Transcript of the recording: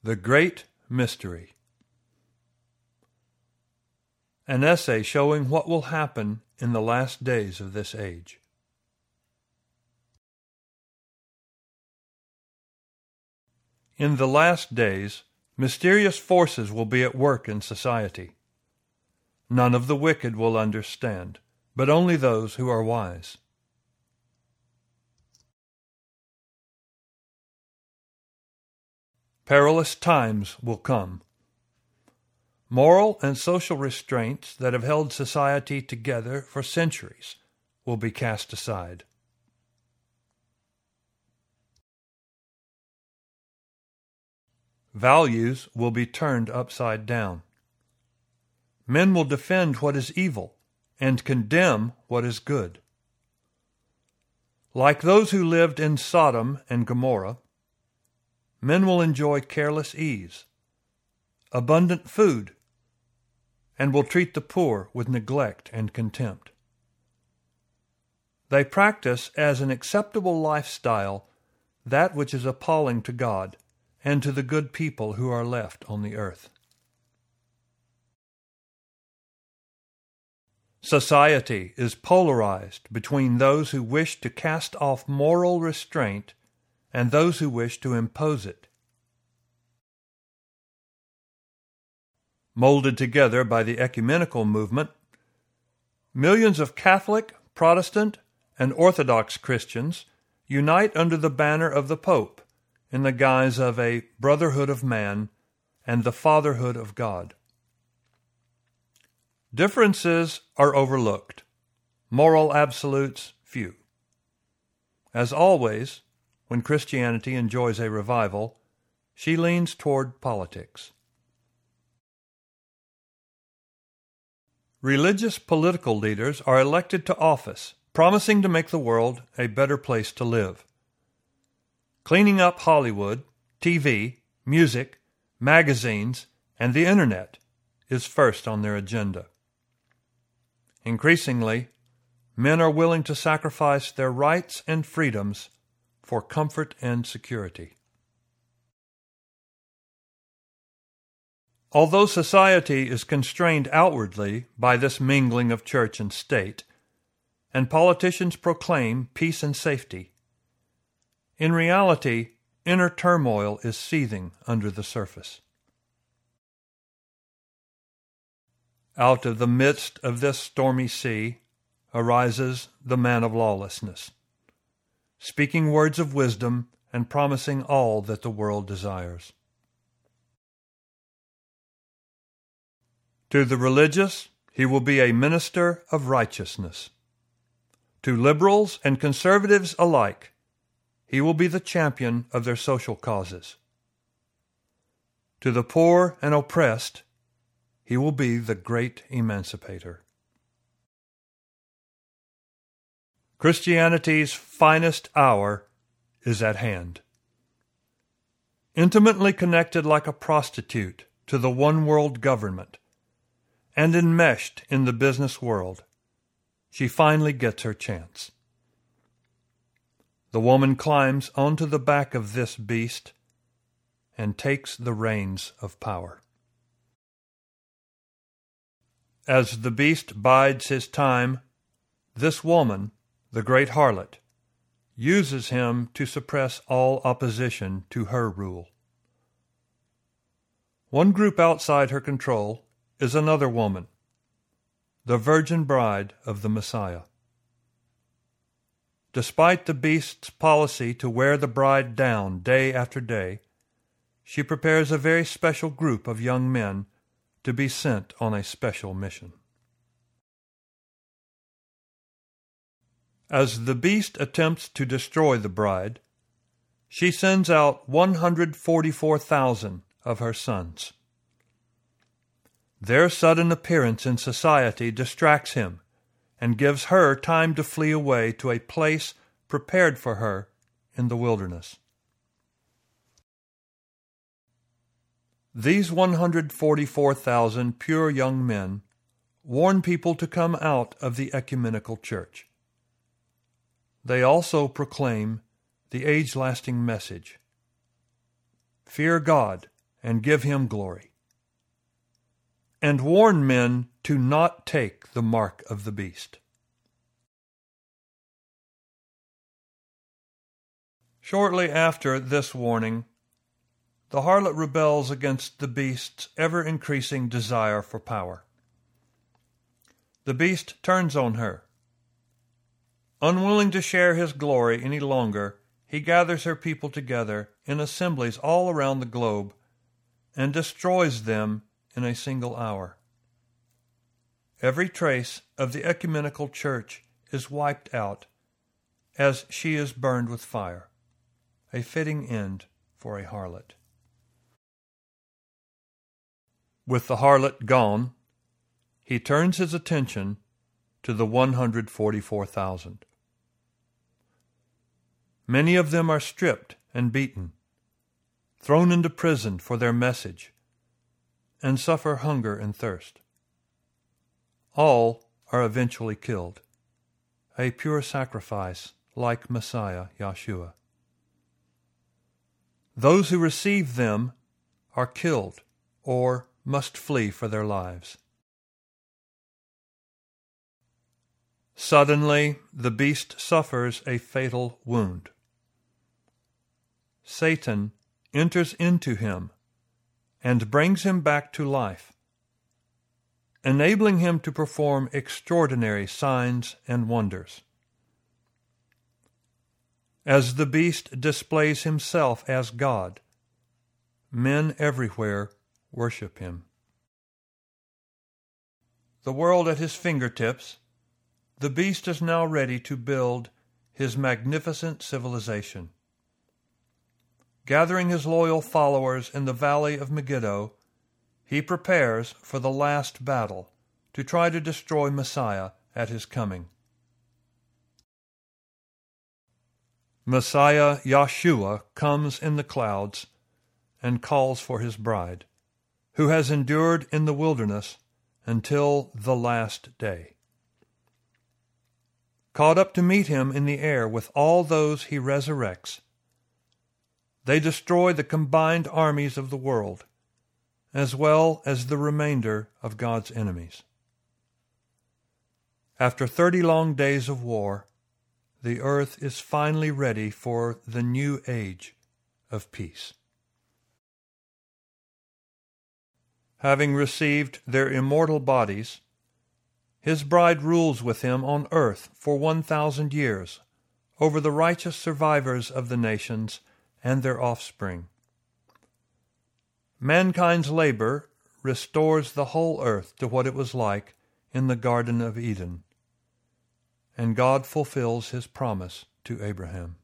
The Great Mystery. An essay showing what will happen in the last days of this age. In the last days, mysterious forces will be at work in society. None of the wicked will understand, but only those who are wise. Perilous times will come. Moral and social restraints that have held society together for centuries will be cast aside. Values will be turned upside down. Men will defend what is evil and condemn what is good. Like those who lived in Sodom and Gomorrah, men will enjoy careless ease, abundant food, and will treat the poor with neglect and contempt. They practice as an acceptable lifestyle that which is appalling to God and to the good people who are left on the earth. Society is polarized between those who wish to cast off moral restraint and those who wish to impose it. Molded together by the ecumenical movement, millions of Catholic, Protestant, and Orthodox Christians unite under the banner of the Pope in the guise of a brotherhood of man and the fatherhood of God. Differences are overlooked, moral absolutes few. As always, when Christianity enjoys a revival, she leans toward politics. Religious political leaders are elected to office, promising to make the world a better place to live. Cleaning up Hollywood, TV, music, magazines, and the Internet is first on their agenda. Increasingly, men are willing to sacrifice their rights and freedoms for comfort and security. Although society is constrained outwardly by this mingling of church and state, and politicians proclaim peace and safety, in reality, inner turmoil is seething under the surface. Out of the midst of this stormy sea arises the man of lawlessness, speaking words of wisdom and promising all that the world desires. To the religious, he will be a minister of righteousness. To liberals and conservatives alike, he will be the champion of their social causes. To the poor and oppressed, he will be the great emancipator. Christianity's finest hour is at hand. Intimately connected like a prostitute to the one-world government, and enmeshed in the business world, she finally gets her chance. The woman climbs onto the back of this beast and takes the reins of power. As the beast bides his time, this woman, the great harlot, uses him to suppress all opposition to her rule. One group outside her control is another woman, the virgin bride of the Messiah. Despite the beast's policy to wear the bride down day after day, she prepares a very special group of young men to be sent on a special mission. As the beast attempts to destroy the bride, she sends out 144,000 of her sons. Their sudden appearance in society distracts him and gives her time to flee away to a place prepared for her in the wilderness. These 144,000 pure young men warn people to come out of the ecumenical church. They also proclaim the age-lasting message: fear God and give him glory. And warn men to not take the mark of the beast. Shortly after this warning, the harlot rebels against the beast's ever-increasing desire for power. The beast turns on her. Unwilling to share his glory any longer, he gathers her people together in assemblies all around the globe and destroys them in a single hour. Every trace of the ecumenical church is wiped out as she is burned with fire, a fitting end for a harlot. With the harlot gone, he turns his attention to the 144,000. Many of them are stripped and beaten, thrown into prison for their message, and suffer hunger and thirst. All are eventually killed, a pure sacrifice like Messiah Yeshua. Those who receive them are killed or must flee for their lives. Suddenly, the beast suffers a fatal wound. Satan enters into him and brings him back to life, enabling him to perform extraordinary signs and wonders. As the beast displays himself as God, men everywhere worship him. The world at his fingertips, the beast is now ready to build his magnificent civilization. Gathering his loyal followers in the valley of Megiddo, he prepares for the last battle to try to destroy Messiah at his coming. Messiah Yeshua comes in the clouds and calls for his bride, who has endured in the wilderness until the last day. Caught up to meet him in the air with all those he resurrects, they destroy the combined armies of the world, as well as the remainder of God's enemies. After 30 long days of war, the earth is finally ready for the new age of peace. Having received their immortal bodies, his bride rules with him on earth for 1,000 years over the righteous survivors of the nations and their offspring. Mankind's labor restores the whole earth to what it was like in the Garden of Eden, and God fulfills his promise to Abraham.